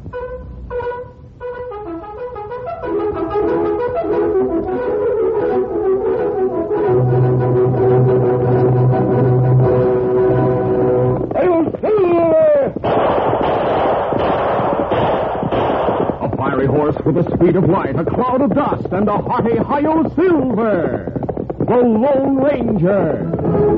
With the speed of light, a cloud of dust, and a hearty Hi-Yo Silver, the Lone Ranger.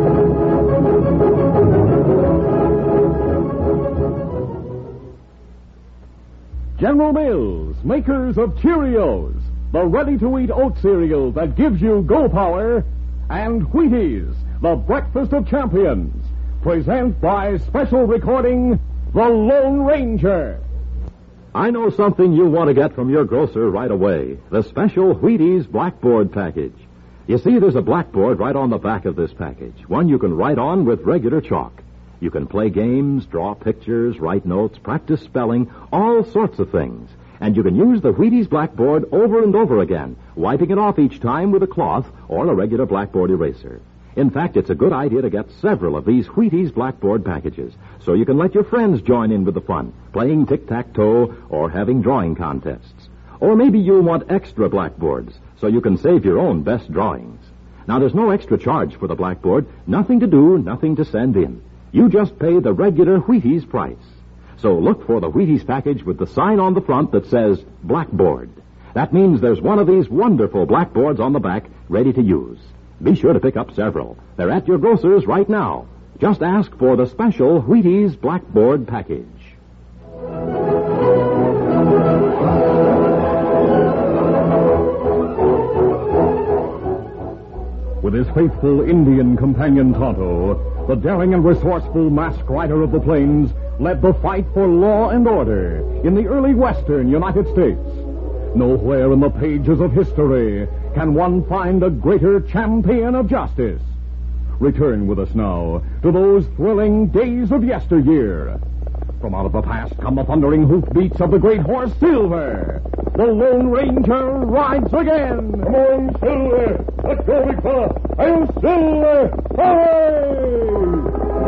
General Mills, makers of Cheerios, the ready-to-eat oat cereal that gives you go power, and Wheaties, the breakfast of champions, present by special recording, The Lone Ranger. I know something you want to get from your grocer right away. The special Wheaties Blackboard package. You see, there's a blackboard right on the back of this package. One you can write on with regular chalk. You can play games, draw pictures, write notes, practice spelling, all sorts of things. And you can use the Wheaties Blackboard over and over again, wiping it off each time with a cloth or a regular blackboard eraser. In fact, it's a good idea to get several of these Wheaties Blackboard packages so you can let your friends join in with the fun, playing tic-tac-toe or having drawing contests. Or maybe you'll want extra blackboards so you can save your own best drawings. Now, there's no extra charge for the blackboard, nothing to do, nothing to send in. You just pay the regular Wheaties price. So look for the Wheaties package with the sign on the front that says Blackboard. That means there's one of these wonderful blackboards on the back ready to use. Be sure to pick up several. They're at your grocer's right now. Just ask for the special Wheaties Blackboard package. With his faithful Indian companion Tonto, the daring and resourceful masked rider of the plains led the fight for law and order in the early western United States. Nowhere in the pages of history can one find a greater champion of justice. Return with us now to those thrilling days of yesteryear. From out of the past come the thundering hoofbeats of the great horse Silver. The Lone Ranger rides again. Come on, Silver. Let's go, big fella. I'm Silver. Hooray!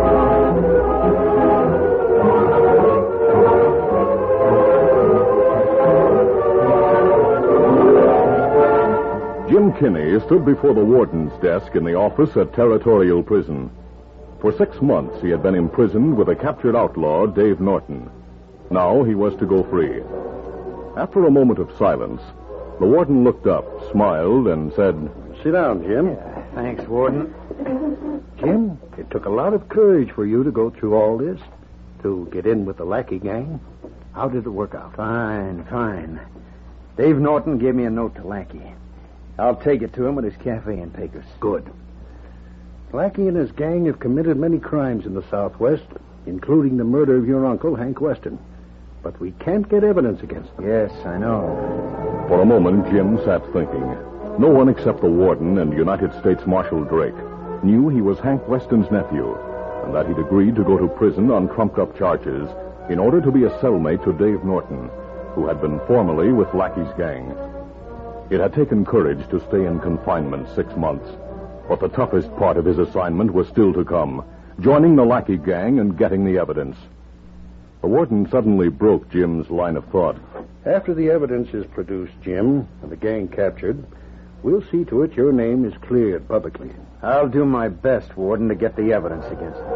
Jim Kinney stood before the warden's desk in the office at Territorial Prison. For 6 months, he had been imprisoned with a captured outlaw, Dave Norton. Now he was to go free. After a moment of silence, the warden looked up, smiled, and said, "Sit down, Jim." Thanks, Warden. Jim, it took a lot of courage for you to go through all this, to get in with the Lackey gang. How did it work out? Fine. Dave Norton gave me a note to Lackey. I'll take it to him at his cafe in Pecos. Good. Lackey and his gang have committed many crimes in the Southwest, including the murder of your uncle, Hank Weston. But we can't get evidence against them. Yes, I know. For a moment, Jim sat thinking. No one except the warden and United States Marshal Drake knew he was Hank Weston's nephew, and that he'd agreed to go to prison on trumped-up charges in order to be a cellmate to Dave Norton, who had been formerly with Lackey's gang. It had taken courage to stay in confinement 6 months, but the toughest part of his assignment was still to come, joining the Lackey gang and getting the evidence. The warden suddenly broke Jim's line of thought. After the evidence is produced, Jim, and the gang captured, we'll see to it your name is cleared publicly. I'll do my best, Warden, to get the evidence against him.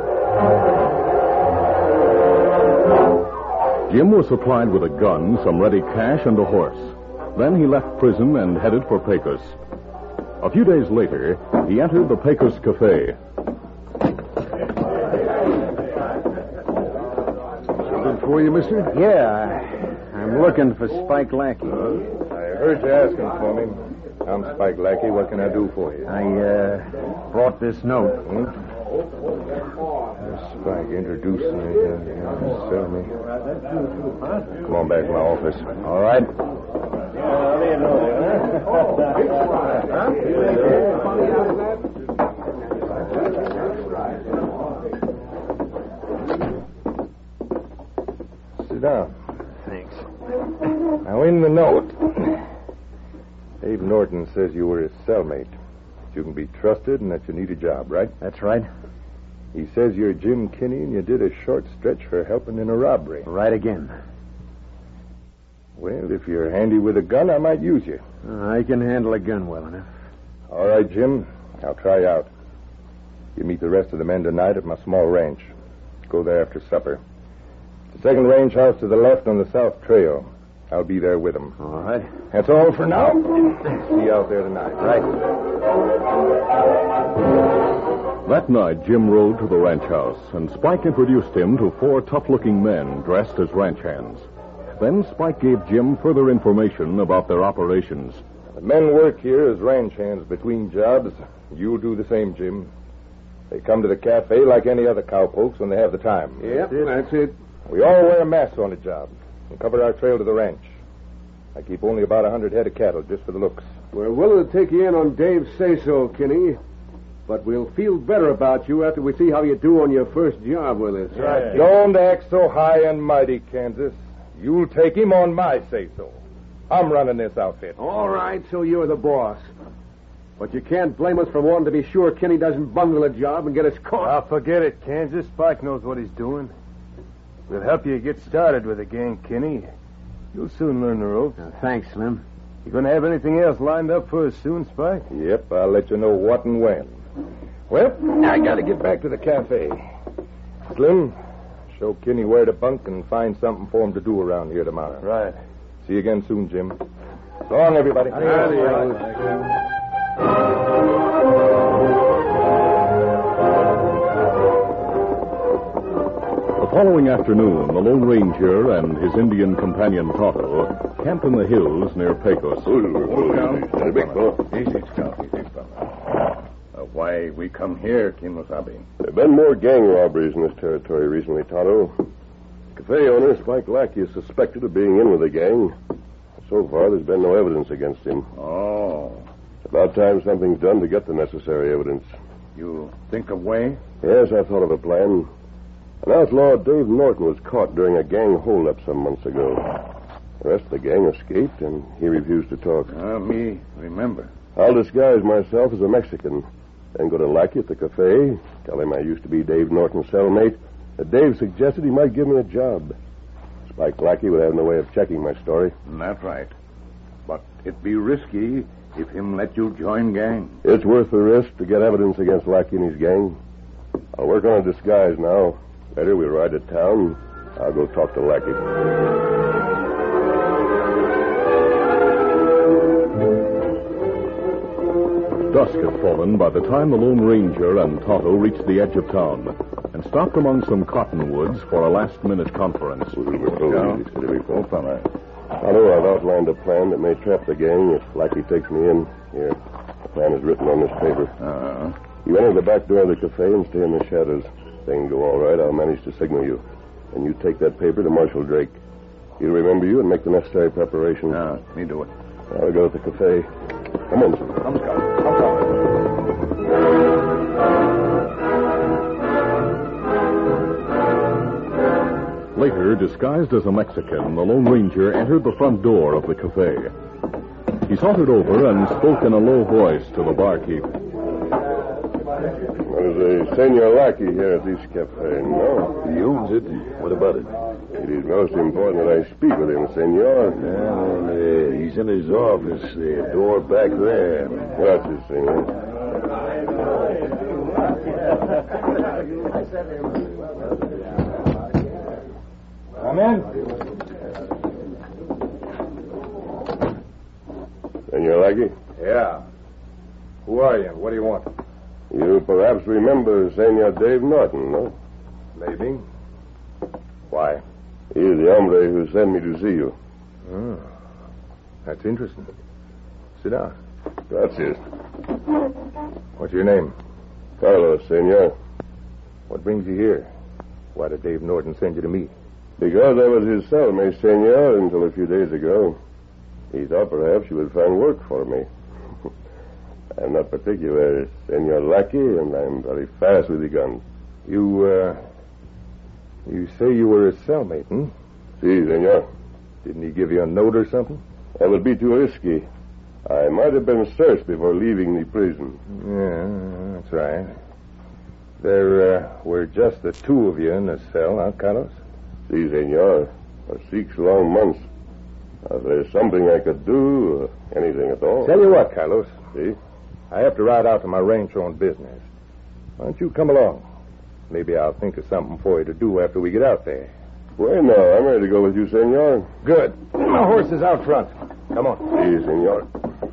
Jim was supplied with a gun, some ready cash, and a horse. Then he left prison and headed for Pecos. A few days later, he entered the Pecos Cafe. Something for you, mister? Yeah, I'm looking for Spike Lackey. I heard you asking for me. I'm Spike Lackey. What can I do for you? I brought this note. Spike introduced me. Sell me. Come on back to my office. All right. Sit down. Thanks. Now, in the note, Dave Norton says you were his cellmate, that you can be trusted and that you need a job, right? That's right. He says you're Jim Kinney and you did a short stretch for helping in a robbery. Right again. Well, if you're handy with a gun, I might use you. I can handle a gun well enough. All right, Jim. I'll try out. You meet the rest of the men tonight at my small ranch. Go there after supper. The second range house to the left on the south trail. I'll be there with them. All right. That's all for now. See you out there tonight. Right. That night, Jim rode to the ranch house, and Spike introduced him to 4 tough-looking men dressed as ranch hands. Then Spike gave Jim further information about their operations. The men work here as ranch hands between jobs. You'll do the same, Jim. They come to the cafe like any other cowpokes when they have the time. Yep, that's it. We all wear masks on the job and cover our trail to the ranch. I keep only about 100 head of cattle just for the looks. We're willing to take you in on Dave's say-so, Kinney. But we'll feel better about you after we see how you do on your first job with us. Right. Don't act so high and mighty, Kansas. You'll take him on my say-so. I'm running this outfit. All right, so you're the boss. But you can't blame us for wanting to be sure Kinney doesn't bungle a job and get us caught. Forget it, Kansas. Spike knows what he's doing. We'll help you get started with the gang, Kinney. You'll soon learn the ropes. Thanks, Slim. You going to have anything else lined up for us soon, Spike? Yep, I'll let you know what and when. Well, I got to get back to the cafe. Slim, show Kinney where to bunk and find something for him to do around here tomorrow. Right. See you again soon, Jim. So long, everybody. The following afternoon, the Lone Ranger and his Indian companion Tonto camped in the hills near Pecos. Why we come here, Kimosabe? There have been more gang robberies in this territory recently, Tonto. Cafe owner Spike Lackey is suspected of being in with the gang. So far, there's been no evidence against him. Oh. It's about time something's done to get the necessary evidence. You think of way? Yes, I thought of a plan. An outlaw, Dave Norton, was caught during a gang holdup some months ago. The rest of the gang escaped, and he refused to talk. Me remember. I'll disguise myself as a Mexican, then go to Lackey at the cafe, tell him I used to be Dave Norton's cellmate, that Dave suggested he might give me a job. Spike Lackey would have no way of checking my story. That's right. But it be risky if him let you join gang. It's worth the risk to get evidence against Lackey and his gang. I'll work on a disguise now. Later we'll ride to town. I'll go talk to Lackey. Dusk had fallen by the time the Lone Ranger and Tonto reached the edge of town and stopped among some cottonwoods for a last-minute conference. Tonto, I've outlined a plan that may trap the gang if Lackey takes me in. Here, the plan is written on this paper. You enter the back door of the cafe and stay in the shadows. If things go all right, I'll manage to signal you. And you take that paper to Marshal Drake. He'll remember you and make the necessary preparations. Me do it. I'll go to the cafe. Come on, sir. Come, Scout. Come. Later, disguised as a Mexican, the Lone Ranger entered the front door of the cafe. He sauntered over and spoke in a low voice to the barkeep. There's a Senor Lackey here at this cafe, no? He owns it. What about it? It is most important that I speak with him, Senor. He's in his office, the door back there. Gracias, Senor. Come in. Senor Lackey? Yeah. Who are you? What do you want? You perhaps remember Senor Dave Norton, no? Maybe. Why? He is the hombre who sent me to see you. Oh. That's interesting. Sit down. Gracias. What's your name? Carlos, Senor. What brings you here? Why did Dave Norton send you to me? Because I was his cellmate, Senor, until a few days ago. He thought perhaps you would find work for me. I'm not particular, Senor Lackey, and I'm very fast with the gun. You say you were his cellmate, hmm? Si, Senor. Didn't he give you a note or something? That would be too risky. I might have been searched before leaving the prison. Yeah, that's right. There were just the two of you in the cell, huh, Carlos? Si, Senor. For 6 long months. If there's something I could do, anything at all. Tell you what, Carlos. See? I have to ride out to my ranch on business. Why don't you come along? Maybe I'll think of something for you to do after we get out there. Bueno, I'm ready to go with you, senor. Good. My horse is out front. Come on. Si, senor.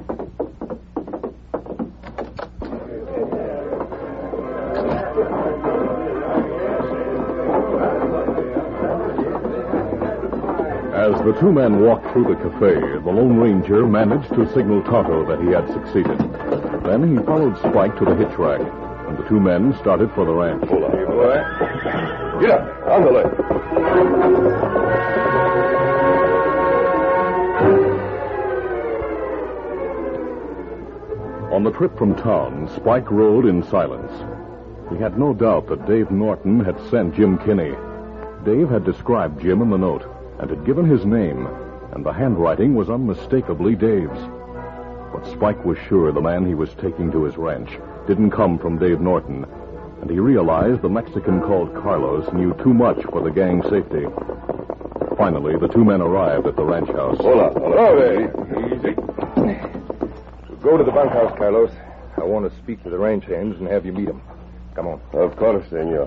As the two men walked through the cafe, the Lone Ranger managed to signal Tonto that he had succeeded. Then he followed Spike to the hitch rack, and the two men started for the ranch. Hold on. Hey, boy. Get up. On the left. On the trip from town, Spike rode in silence. He had no doubt that Dave Norton had sent Jim Kinney. Dave had described Jim in the note and had given his name, and the handwriting was unmistakably Dave's. But Spike was sure the man he was taking to his ranch didn't come from Dave Norton, and he realized the Mexican called Carlos knew too much for the gang's safety. Finally, the two men arrived at the ranch house. Hold on. Oh, there. Easy. Go to the bunkhouse, Carlos. I want to speak to the ranch hands and have you meet them. Come on. Of course, senor.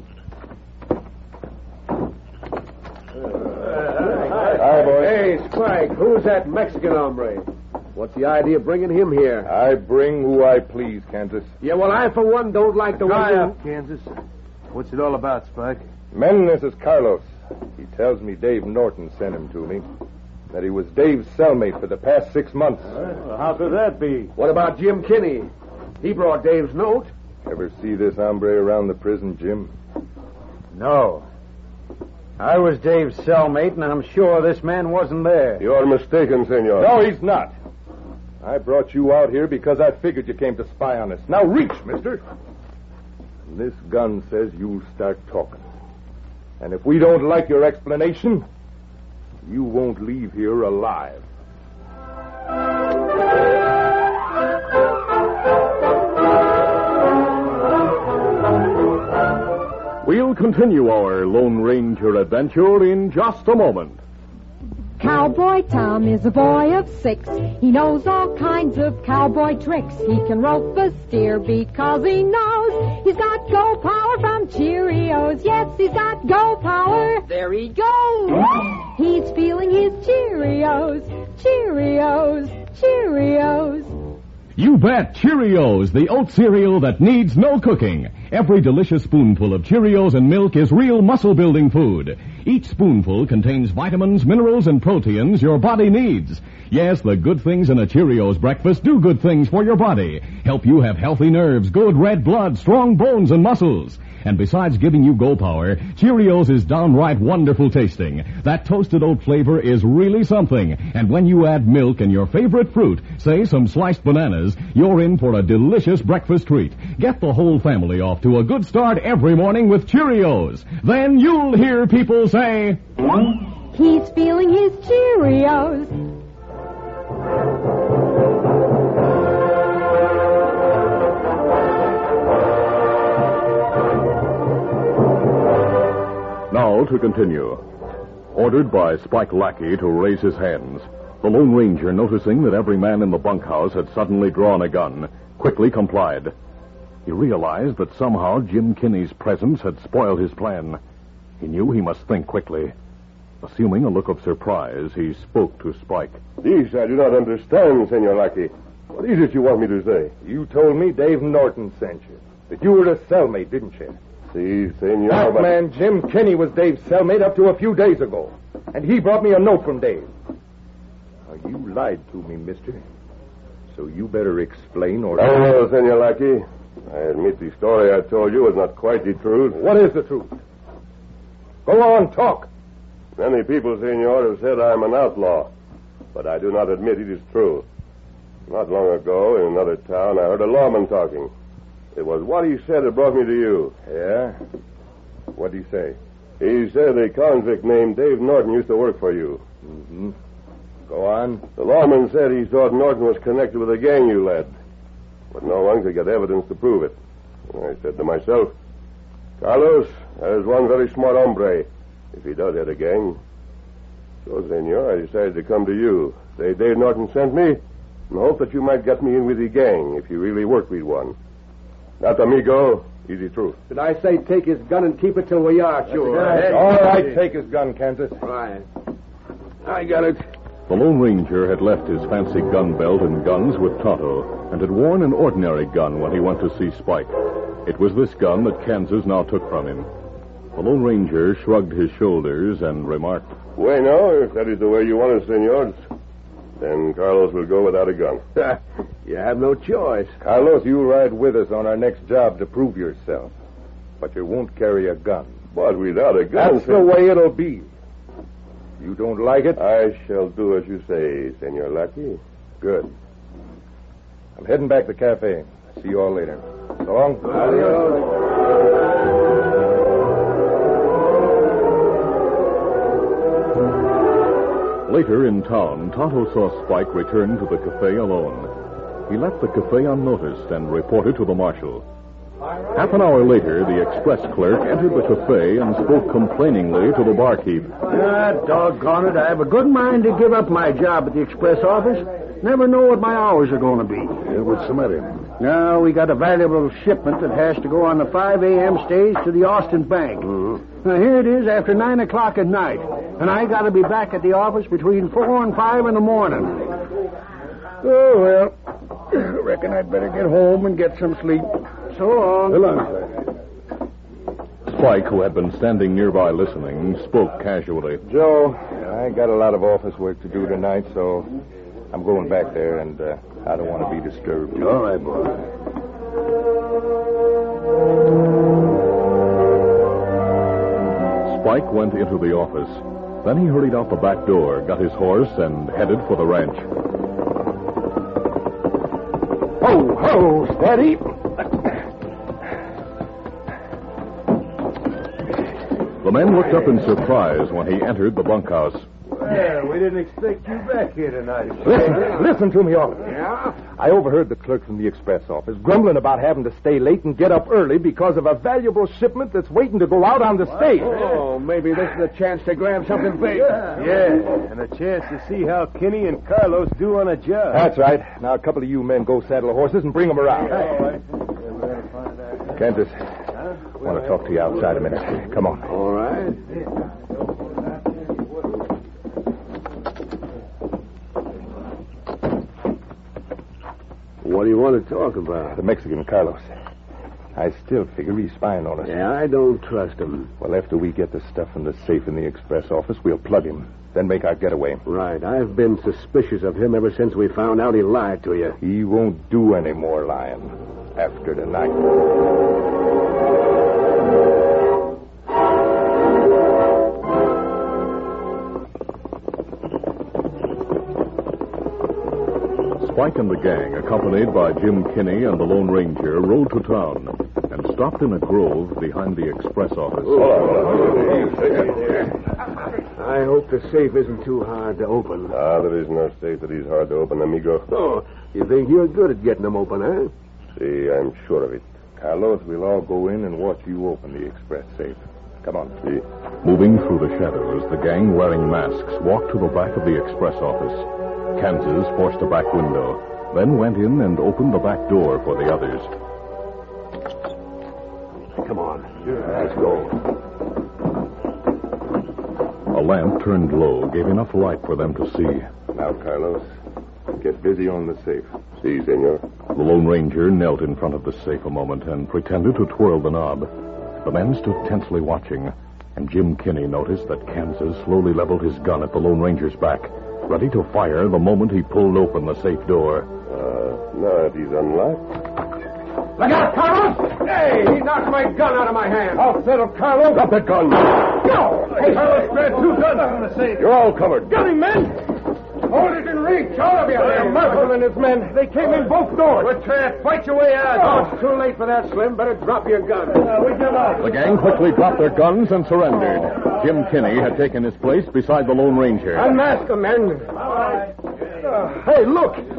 Hi, boys. Hey, Spike, who's that Mexican hombre? What's the idea of bringing him here? I bring who I please, Kansas. Yeah, well, I, for one, don't like the way Dry you... up, Kansas. What's it all about, Spike? Men, this is Carlos. He tells me Dave Norton sent him to me. That he was Dave's cellmate for the past 6 months. How could that be? What about Jim Kinney? He brought Dave's note. Ever see this hombre around the prison, Jim? No. I was Dave's cellmate, and I'm sure this man wasn't there. You're mistaken, senor. No, he's not. I brought you out here because I figured you came to spy on us. Now reach, mister. And this gun says you'll start talking. And if we don't like your explanation, you won't leave here alive. We'll continue our Lone Ranger adventure in just a moment. Cowboy Tom is a boy of 6. He knows all kinds of cowboy tricks. He can rope a steer because he knows he's got go power from Cheerios. Yes, he's got go power. There he goes. He's feeling his Cheerios. Cheerios. Cheerios. You bet, Cheerios, the oat cereal that needs no cooking. Every delicious spoonful of Cheerios and milk is real muscle-building food. Each spoonful contains vitamins, minerals, and proteins your body needs. Yes, the good things in a Cheerios breakfast do good things for your body. Help you have healthy nerves, good red blood, strong bones, and muscles. And besides giving you go power, Cheerios is downright wonderful tasting. That toasted oat flavor is really something. And when you add milk and your favorite fruit, say some sliced bananas, you're in for a delicious breakfast treat. Get the whole family off to a good start every morning with Cheerios. Then you'll hear people say, he's feeling his Cheerios. Now to continue. Ordered by Spike Lackey to raise his hands, the Lone Ranger, noticing that every man in the bunkhouse had suddenly drawn a gun, quickly complied. He realized that somehow Jim Kinney's presence had spoiled his plan. He knew he must think quickly. Assuming a look of surprise, he spoke to Spike. This I do not understand, Senor Lackey. What is it you want me to say? You told me Dave Norton sent you. That you were a cellmate, didn't you? Si, senor. That man, Jim Kinney, was Dave's cellmate up to a few days ago. And he brought me a note from Dave. Now, you lied to me, mister. So you better explain or... No, Senor Lackey. I admit the story I told you was not quite the truth. What is the truth? Go on, talk. Many people, senor, have said I'm an outlaw. But I do not admit it is true. Not long ago, in another town, I heard a lawman talking. It was what he said that brought me to you. Yeah? What'd he say? He said a convict named Dave Norton used to work for you. Mm-hmm. Go on. The lawman said he thought Norton was connected with a gang you led. But no one could get evidence to prove it. And I said to myself, Carlos, there's one very smart hombre, if he does head a gang. So, senor, I decided to come to you. Say Dave Norton sent me in the hope that you might get me in with the gang if you really work with one. Not amigo, easy truth. Did I say take his gun and keep it till we are, sure? All right, take his gun, Kansas. Right. I got it. The Lone Ranger had left his fancy gun belt and guns with Tonto and had worn an ordinary gun when he went to see Spike. It was this gun that Kansas now took from him. The Lone Ranger shrugged his shoulders and remarked, Bueno, if that is the way you want it, senors, then Carlos will go without a gun. You have no choice. Carlos, you ride with us on our next job to prove yourself. But you won't carry a gun. But without a gun... That's the way it'll be. You don't like it? I shall do as you say, Senor Lackey. Good. I'm heading back to the cafe. See you all later. So long. Later in town, Tonto saw Spike return to the cafe alone. He left the cafe unnoticed and reported to the marshal. Half an hour later, the express clerk entered the cafe and spoke complainingly to the barkeep. Doggone it, I have a good mind to give up my job at the express office. Never know what my hours are going to be. What's the matter? Now, we got a valuable shipment that has to go on the 5 a.m. stage to the Austin Bank. Now, here it is after 9 o'clock at night, and I got to be back at the office between 4 and 5 in the morning. Oh, well, I reckon I'd better get home and get some sleep. So long. So long, sir. Spike, who had been standing nearby listening, spoke casually. Joe, I got a lot of office work to do tonight, so I'm going back there, and I don't want to be disturbed. All right, boy. Spike went into the office. Then he hurried out the back door, got his horse, and headed for the ranch. Ho, steady. The men looked up in surprise when he entered the bunkhouse. Yeah, we didn't expect you back here tonight. Listen to me, officer. Yeah? I overheard the clerk from the express office grumbling about having to stay late and get up early because of a valuable shipment that's waiting to go out on the stage. Oh, maybe this is a chance to grab something big. Yeah, and a chance to see how Kenny and Carlos do on a job. That's right. Now, a couple of you men go saddle the horses and bring them around. Kansas, I want to talk to you outside a minute. Come on. All right. What do you want to talk about? The Mexican, Carlos. I still figure he's spying on us. Yeah, I don't trust him. Well, after we get the stuff from the safe in the express office, we'll plug him, then make our getaway. Right. I've been suspicious of him ever since we found out he lied to you. He won't do any more lying after tonight. Spike and the gang, accompanied by Jim Kinney and the Lone Ranger, rode to town and stopped in a grove behind the express office. I hope the safe isn't too hard to open. There is no safe that is hard to open, amigo. Oh, you think you're good at getting them open, huh? See, I'm sure of it. Carlos, we'll all go in and watch you open the express safe. Come on. See. Moving through the shadows, the gang wearing masks walked to the back of the express office. Kansas forced a back window, then went in and opened the back door for the others. Come on. Let's go. A lamp turned low gave enough light for them to see. Now, Carlos, get busy on the safe. See, senor. The Lone Ranger knelt in front of the safe a moment and pretended to twirl the knob. The men stood tensely watching, and Jim Kinney noticed that Kansas slowly leveled his gun at the Lone Ranger's back, ready to fire the moment he pulled open the safe door. Now it is unlocked. Look out, Carlos! Hey, he knocked my gun out of my hand. I'll settle Carlos. Drop that gun. No! Hey, Carlos grabbed 2 guns from the safe. You're all covered. Got him, men! Hold it in reach, all of you. Marshal and his men, they came in both doors. Well, Trap, fight your way out. Oh, it's too late for that, Slim. Better drop your gun. We give up. The gang quickly dropped their guns and surrendered. Jim Kinney had taken his place beside the Lone Ranger. Unmask them, men. Hey, look!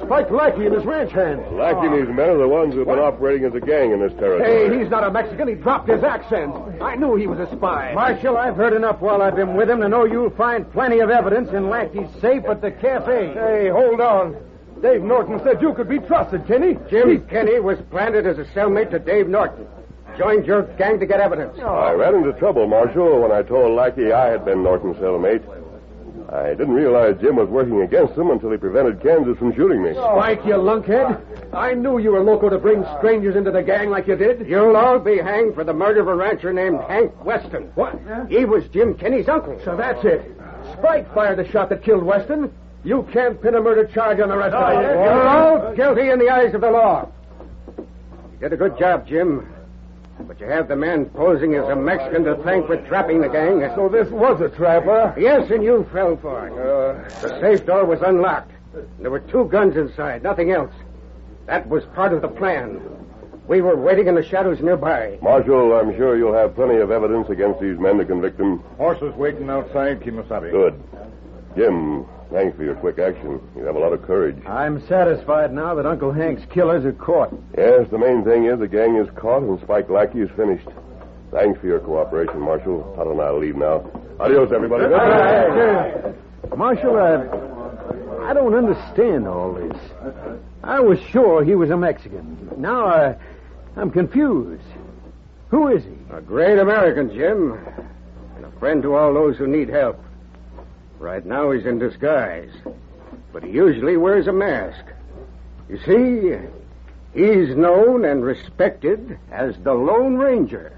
Spike Lackey and his ranch hand. Lackey and his men are the ones who've been operating as a gang in this territory. Hey, he's not a Mexican. He dropped his accent. I knew he was a spy. Marshal, I've heard enough while I've been with him to know you'll find plenty of evidence in Lackey's safe at the cafe. Hey, hold on. Dave Norton said you could be trusted, Kenny. Jim Kenny was planted as a cellmate to Dave Norton. Joined your gang to get evidence. I ran into trouble, Marshal, when I told Lackey I had been Norton's cellmate. I didn't realize Jim was working against him until he prevented Kansas from shooting me. Spike, you lunkhead. I knew you were loco to bring strangers into the gang like you did. You'll all be hanged for the murder of a rancher named Hank Weston. What? He was Jim Kenny's uncle. So that's it. Spike fired the shot that killed Weston. You can't pin a murder charge on the rest of us. You're all guilty in the eyes of the law. You did a good job, Jim. But you have the man posing as a Mexican to thank for trapping the gang. So this was a trap, huh? Yes, and you fell for it. The safe door was unlocked. There were 2 guns inside, nothing else. That was part of the plan. We were waiting in the shadows nearby. Marshal, I'm sure you'll have plenty of evidence against these men to convict them. Horses waiting outside Kimasabi. Good. Jim, thanks for your quick action. You have a lot of courage. I'm satisfied now that Uncle Hank's killers are caught. Yes, the main thing is the gang is caught and Spike Lackey is finished. Thanks for your cooperation, Marshal. Todd and I'll leave now. Adios, everybody. Marshal, I don't understand all this. I was sure he was a Mexican. Now I'm confused. Who is he? A great American, Jim. And a friend to all those who need help. Right now he's in disguise. But he usually wears a mask. You see, he's known and respected as the Lone Ranger.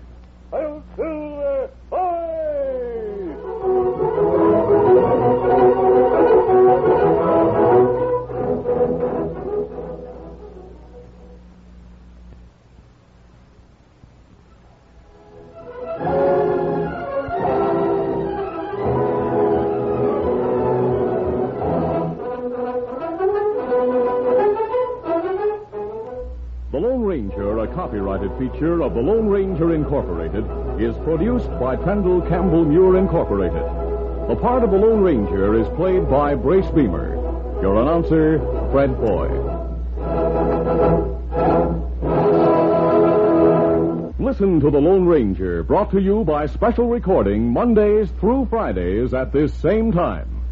The Lone Ranger, a copyrighted feature of the Lone Ranger Incorporated, is produced by Pendle Campbell Muir Incorporated. The part of the Lone Ranger is played by Brace Beamer. Your announcer, Fred Boyd. Listen to The Lone Ranger, brought to you by special recording Mondays through Fridays at this same time.